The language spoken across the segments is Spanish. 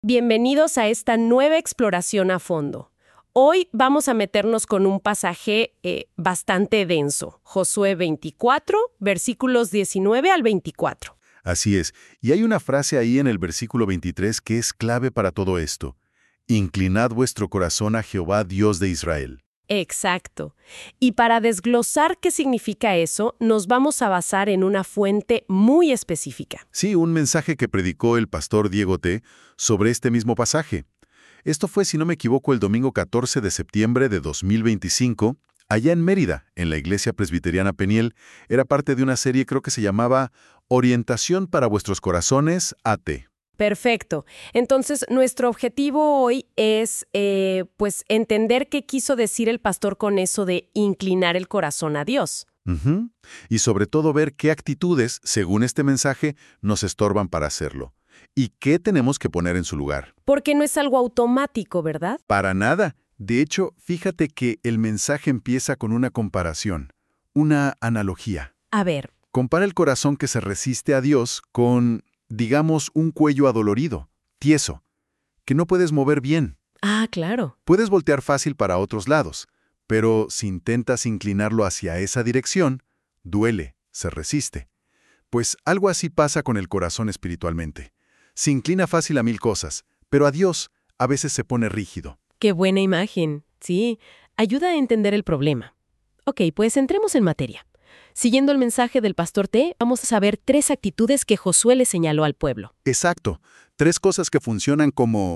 Bienvenidos a esta nueva exploración a fondo. Hoy vamos a meternos con un pasaje bastante denso, Josué 24, versículos 19 al 24. Así es, y hay una frase ahí en el versículo 23 que es clave para todo esto. Inclinad vuestro corazón a Jehová, Dios de Israel. Exacto. Y para desglosar qué significa eso, nos vamos a basar en una fuente muy específica. Sí, un mensaje que predicó el pastor Diego T. sobre este mismo pasaje. Esto fue, si no me equivoco, el domingo 14 de septiembre de 2025, allá en Mérida, en la Iglesia Presbiteriana Peniel. Era parte de una serie, creo que se llamaba Orientación para vuestros corazones, AT. Perfecto. Entonces, nuestro objetivo hoy es, entender qué quiso decir el pastor con eso de inclinar el corazón a Dios. Ujú. Y sobre todo ver qué actitudes, según este mensaje, nos estorban para hacerlo. ¿Y qué tenemos que poner en su lugar? Porque no es algo automático, ¿verdad? Para nada. De hecho, fíjate que el mensaje empieza con una comparación, una analogía. A ver, Compara el corazón que se resiste a Dios con, digamos, un cuello adolorido, tieso, que no puedes mover bien. claro. Puedes voltear fácil para otros lados, pero si intentas inclinarlo hacia esa dirección, duele, se resiste. Pues algo así pasa con el corazón espiritualmente. Se inclina fácil a mil cosas, pero a Dios a veces se pone rígido. Qué buena imagen. Sí, ayuda a entender el problema. Ok, pues entremos en materia. Siguiendo el mensaje del pastor T, vamos a saber 3 actitudes que Josué le señaló al pueblo. Exacto. 3 cosas que funcionan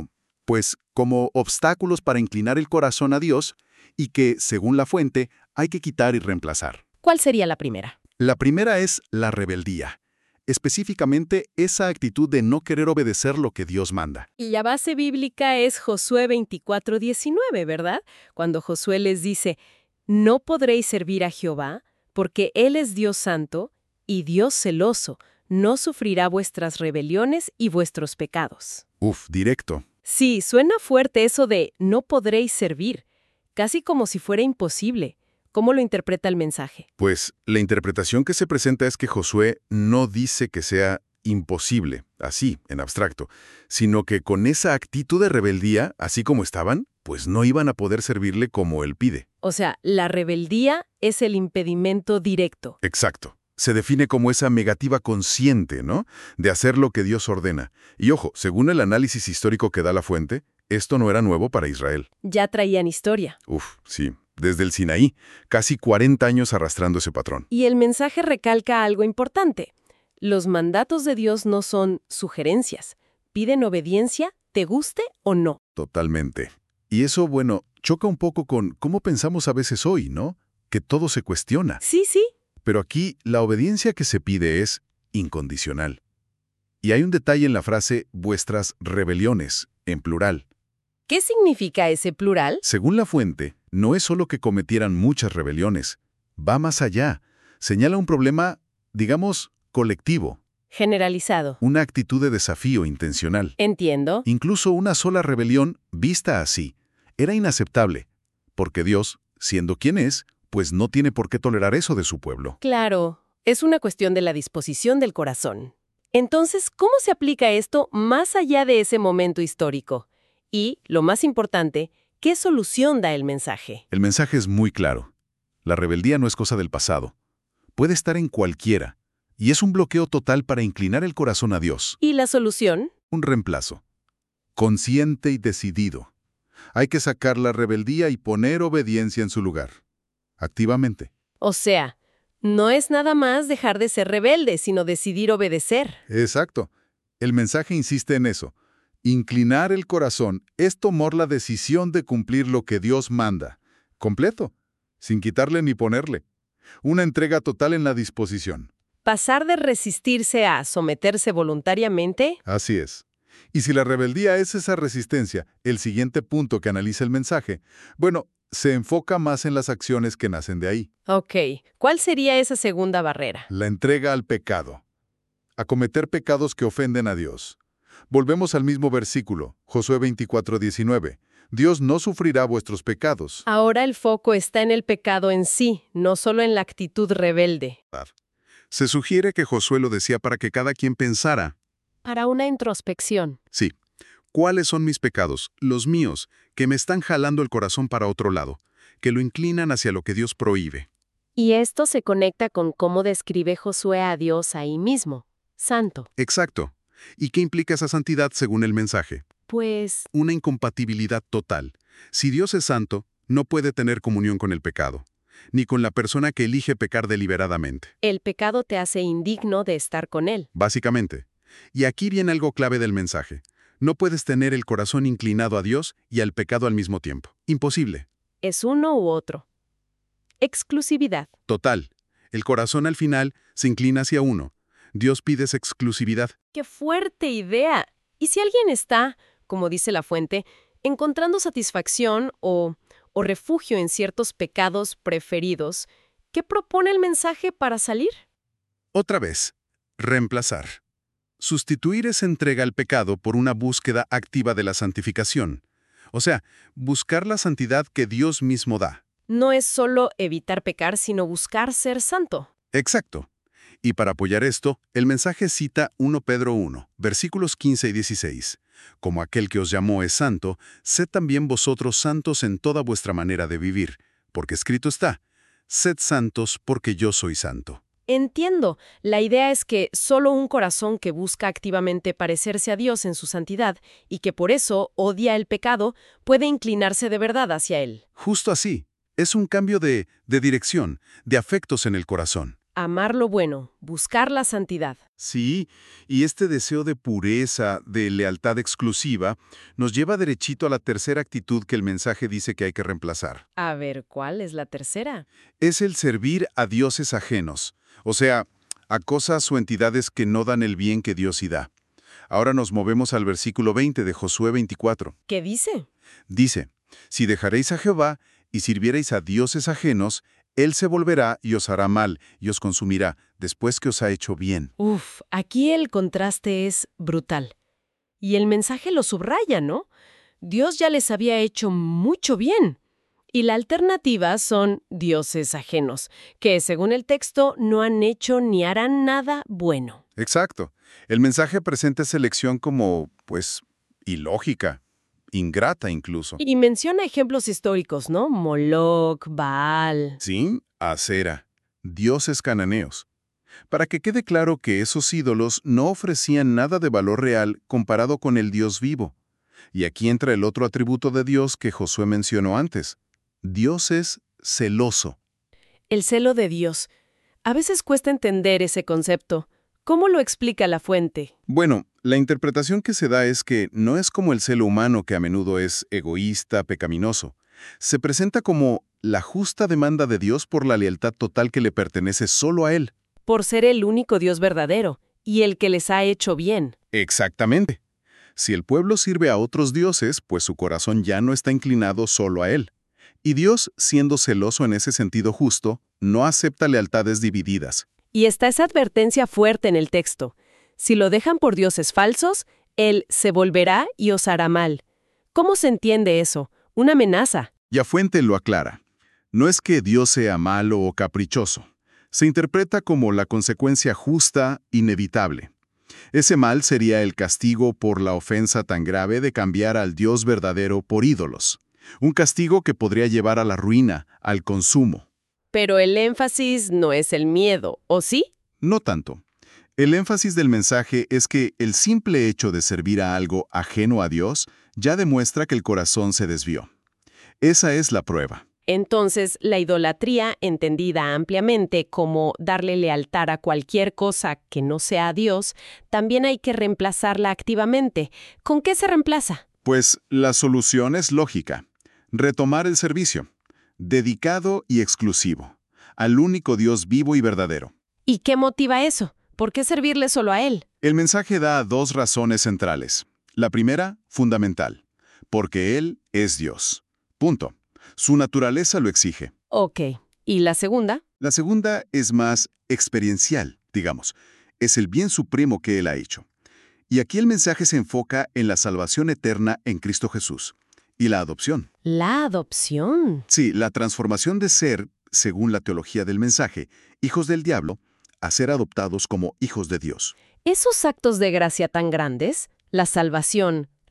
como obstáculos para inclinar el corazón a Dios y que, según la fuente, hay que quitar y reemplazar. ¿Cuál sería la primera? La primera es la rebeldía. Específicamente, esa actitud de no querer obedecer lo que Dios manda. Y la base bíblica es Josué 24:19, ¿verdad? Cuando Josué les dice, no podréis servir a Jehová, porque Él es Dios santo y Dios celoso, no sufrirá vuestras rebeliones y vuestros pecados. Uf, directo. Sí, suena fuerte eso de no podréis servir, casi como si fuera imposible. ¿Cómo lo interpreta el mensaje? Pues la interpretación que se presenta es que Josué no dice que sea imposible, así, en abstracto, sino que con esa actitud de rebeldía, así como estaban, pues no iban a poder servirle como él pide. O sea, la rebeldía es el impedimento directo. Exacto. Se define como esa negativa consciente, ¿no?, de hacer lo que Dios ordena. Y ojo, según el análisis histórico que da la fuente, esto no era nuevo para Israel. Ya traían historia. Uf, sí. Desde el Sinaí, casi 40 años arrastrando ese patrón. Y el mensaje recalca algo importante. Los mandatos de Dios no son sugerencias. Piden obediencia, te guste o no. Totalmente. Y eso, bueno, choca un poco con cómo pensamos a veces hoy, ¿no? Que todo se cuestiona. Sí, sí. Pero aquí la obediencia que se pide es incondicional. Y hay un detalle en la frase vuestras rebeliones, en plural. ¿Qué significa ese plural? Según la fuente, no es solo que cometieran muchas rebeliones, va más allá. Señala un problema, digamos, colectivo, Generalizado. una actitud de desafío intencional. Entiendo. Incluso una sola rebelión, vista así, era inaceptable, porque Dios, siendo quien es, pues no tiene por qué tolerar eso de su pueblo. Claro, es una cuestión de la disposición del corazón. Entonces, ¿cómo se aplica esto más allá de ese momento histórico? Y, lo más importante, ¿qué solución da el mensaje? El mensaje es muy claro. La rebeldía no es cosa del pasado. Puede estar en cualquiera, y es un bloqueo total para inclinar el corazón a Dios. ¿Y la solución? Un reemplazo. Consciente y decidido. Hay que sacar la rebeldía y poner obediencia en su lugar. Activamente. O sea, no es nada más dejar de ser rebelde, sino decidir obedecer. Exacto. El mensaje insiste en eso. Inclinar el corazón es tomar la decisión de cumplir lo que Dios manda. Completo, sin quitarle ni ponerle. Una entrega total en la disposición. Pasar de resistirse a someterse voluntariamente. Así es. Y si la rebeldía es esa resistencia, el siguiente punto que analiza el mensaje, bueno, se enfoca más en las acciones que nacen de ahí. Ok, ¿cuál sería esa segunda barrera? La entrega al pecado. A cometer pecados que ofenden a Dios. Volvemos al mismo versículo, Josué 24:19. Dios no sufrirá vuestros pecados. Ahora el foco está en el pecado en sí, no solo en la actitud rebelde. Se sugiere que Josué lo decía para que cada quien pensara, Para una introspección. sí, ¿Cuáles son mis pecados, los míos, que me están jalando el corazón para otro lado, que lo inclinan hacia lo que Dios prohíbe? Y esto se conecta con cómo describe Josué a Dios ahí mismo, santo. Exacto. ¿Y qué implica esa santidad según el mensaje? Pues, Una incompatibilidad total. Si Dios es santo, no puede tener comunión con el pecado, ni con la persona que elige pecar deliberadamente, el pecado te hace indigno de estar con él. básicamente. Y aquí viene algo clave del mensaje. No puedes tener el corazón inclinado a Dios y al pecado al mismo tiempo. Imposible. Es uno u otro. Exclusividad. Total. El corazón al final se inclina hacia uno. Dios pide esa exclusividad. ¡Qué fuerte idea! ¿Y si alguien está, como dice la fuente, encontrando satisfacción o refugio en ciertos pecados preferidos, qué propone el mensaje para salir? Otra vez, reemplazar. Sustituir esa entrega al pecado por una búsqueda activa de la santificación. O sea, buscar la santidad que Dios mismo da. No es solo evitar pecar, sino buscar ser santo. Exacto. Y para apoyar esto, el mensaje cita 1 Pedro 1, versículos 15 y 16. Como aquel que os llamó es santo, sed también vosotros santos en toda vuestra manera de vivir, porque escrito está, sed santos porque yo soy santo. Entiendo. La idea es que solo un corazón que busca activamente parecerse a Dios en su santidad y que por eso odia el pecado puede inclinarse de verdad hacia él. Justo así. Es un cambio de dirección, de afectos en el corazón. Amar lo bueno, buscar la santidad. Sí, y este deseo de pureza, de lealtad exclusiva, nos lleva derechito a la tercera actitud que el mensaje dice que hay que reemplazar. A ver, ¿cuál es la tercera? Es el servir a dioses ajenos, o sea, a cosas o entidades que no dan el bien que Dios sí da. Ahora nos movemos al versículo 20 de Josué 24. ¿Qué dice? Dice, si dejaréis a Jehová y sirviereis a dioses ajenos, Él se volverá y os hará mal y os consumirá después que os ha hecho bien. Uf, aquí el contraste es brutal. Y el mensaje lo subraya, ¿no? Dios ya les había hecho mucho bien. Y la alternativa son dioses ajenos, que según el texto no han hecho ni harán nada bueno. Exacto. El mensaje presenta esa elección como, pues, ilógica, ingrata incluso. Y menciona ejemplos históricos, ¿no? Moloc, Baal. Sí, Acera, dioses cananeos. Para que quede claro que esos ídolos no ofrecían nada de valor real comparado con el Dios vivo. Y aquí entra el otro atributo de Dios que Josué mencionó antes. Dios es celoso. El celo de Dios. A veces cuesta entender ese concepto. ¿Cómo lo explica la fuente? Bueno, la interpretación que se da es que no es como el celo humano que a menudo es egoísta, pecaminoso. Se presenta como la justa demanda de Dios por la lealtad total que le pertenece solo a Él. Por ser el único Dios verdadero y el que les ha hecho bien. Exactamente. Si el pueblo sirve a otros dioses, pues su corazón ya no está inclinado solo a Él. Y Dios, siendo celoso en ese sentido justo, no acepta lealtades divididas. Y está esa advertencia fuerte en el texto. Si lo dejan por dioses falsos, Él se volverá y os hará mal. ¿Cómo se entiende eso? Una amenaza. Y a Fuente lo aclara. No es que Dios sea malo o caprichoso. Se interpreta como la consecuencia justa, inevitable. Ese mal sería el castigo por la ofensa tan grave de cambiar al Dios verdadero por ídolos. Un castigo que podría llevar a la ruina, al consumo. Pero el énfasis no es el miedo, ¿o sí? No tanto. El énfasis del mensaje es que el simple hecho de servir a algo ajeno a Dios ya demuestra que el corazón se desvió. Esa es la prueba. Entonces, la idolatría, entendida ampliamente como darle lealtad a cualquier cosa que no sea a Dios, también hay que reemplazarla activamente. ¿Con qué se reemplaza? Pues la solución es lógica. Retomar el servicio, dedicado y exclusivo, al único Dios vivo y verdadero. ¿Y qué motiva eso? ¿Por qué servirle solo a Él? El mensaje da dos razones centrales. La primera, fundamental, porque Él es Dios. Punto. Su naturaleza lo exige. Ok. ¿Y la segunda? La segunda es más experiencial, digamos. Es el bien supremo que Él ha hecho. Y aquí el mensaje se enfoca en la salvación eterna en Cristo Jesús. Y la adopción. La adopción. Sí, la transformación de ser, según la teología del mensaje, hijos del diablo, a ser adoptados como hijos de Dios. Esos actos de gracia tan grandes, la salvación,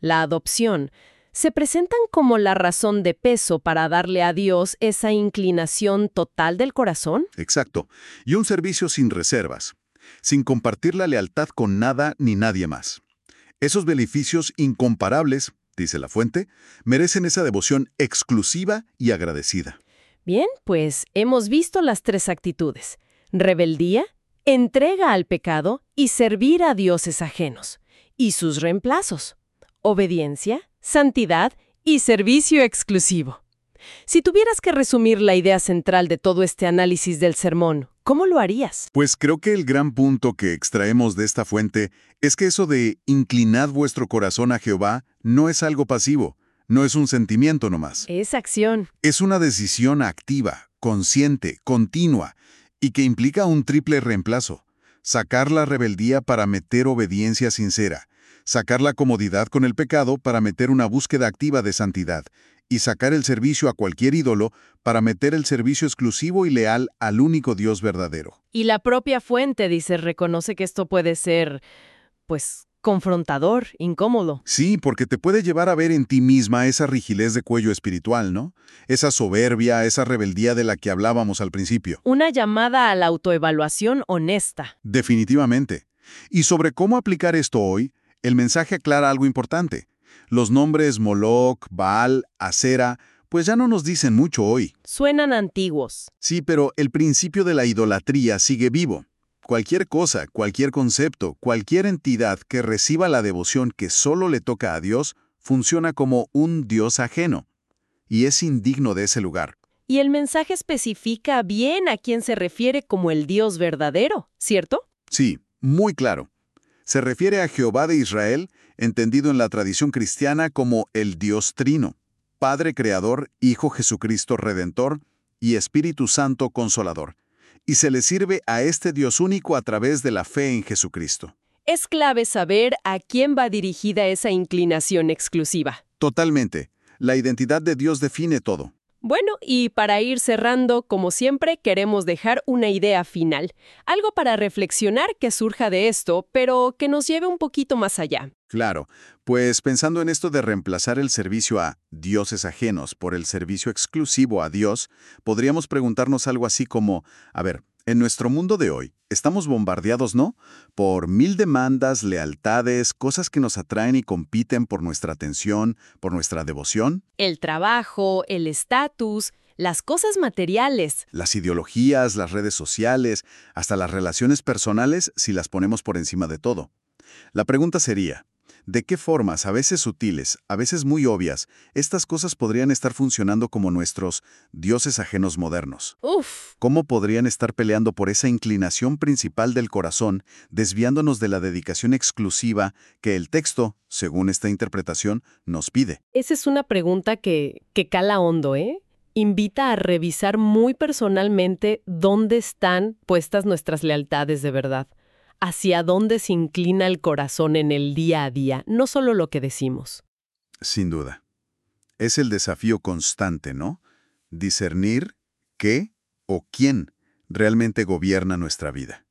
la adopción, se presentan como la razón de peso para darle a Dios esa inclinación total del corazón. Exacto. Y un servicio sin reservas, sin compartir la lealtad con nada ni nadie más. Esos beneficios incomparables, dice la fuente, merecen esa devoción exclusiva y agradecida. Bien, pues hemos visto las tres actitudes: rebeldía, entrega al pecado y servir a dioses ajenos. Y sus reemplazos: obediencia, santidad y servicio exclusivo. Si tuvieras que resumir la idea central de todo este análisis del sermón, ¿cómo lo harías? Pues creo que el gran punto que extraemos de esta fuente es que eso de inclinad vuestro corazón a Jehová no es algo pasivo, no es un sentimiento nomás. Es acción. Es una decisión activa, consciente, continua, y que implica un triple reemplazo. Sacar la rebeldía para meter obediencia sincera, sacar la comodidad con el pecado para meter una búsqueda activa de santidad, y sacar el servicio a cualquier ídolo para meter el servicio exclusivo y leal al único Dios verdadero. Y la propia fuente, dice, reconoce que esto puede ser, pues, confrontador, incómodo. Sí, porque te puede llevar a ver en ti misma esa rigidez de cuello espiritual, ¿no? Esa soberbia, esa rebeldía de la que hablábamos al principio. Una llamada a la autoevaluación honesta. Definitivamente. Y sobre cómo aplicar esto hoy, el mensaje aclara algo importante. Los nombres Moloch, Baal, Asera, pues ya no nos dicen mucho hoy. Suenan antiguos. Sí, pero el principio de la idolatría sigue vivo. Cualquier cosa, cualquier concepto, cualquier entidad que reciba la devoción que solo le toca a Dios, funciona como un Dios ajeno. Y es indigno de ese lugar. Y el mensaje especifica bien a quién se refiere como el Dios verdadero, ¿cierto? Sí, muy claro. Se refiere a Jehová de Israel, entendido en la tradición cristiana como el Dios Trino, Padre Creador, Hijo Jesucristo Redentor y Espíritu Santo Consolador. Y se le sirve a este Dios único a través de la fe en Jesucristo. Es clave saber a quién va dirigida esa inclinación exclusiva. Totalmente. La identidad de Dios define todo. Bueno, y para ir cerrando, como siempre, queremos dejar una idea final. Algo para reflexionar que surja de esto, pero que nos lleve un poquito más allá. Claro, pues pensando en esto de reemplazar el servicio a dioses ajenos por el servicio exclusivo a Dios, podríamos preguntarnos algo así como, a ver, en nuestro mundo de hoy, estamos bombardeados, ¿no? Por mil demandas, lealtades, cosas que nos atraen y compiten por nuestra atención, por nuestra devoción. El trabajo, el estatus, las cosas materiales. Las ideologías, las redes sociales, hasta las relaciones personales si las ponemos por encima de todo. La pregunta sería, ¿de qué formas, a veces sutiles, a veces muy obvias, estas cosas podrían estar funcionando como nuestros dioses ajenos modernos? Uf, ¿Cómo podrían estar peleando por esa inclinación principal del corazón, desviándonos de la dedicación exclusiva que el texto, según esta interpretación, nos pide? esa es una pregunta que cala hondo, ¿eh? Invita a revisar muy personalmente dónde están puestas nuestras lealtades de verdad. Hacia dónde se inclina el corazón en el día a día, no solo lo que decimos. Sin duda. Es el desafío constante, ¿no? Discernir qué o quién realmente gobierna nuestra vida.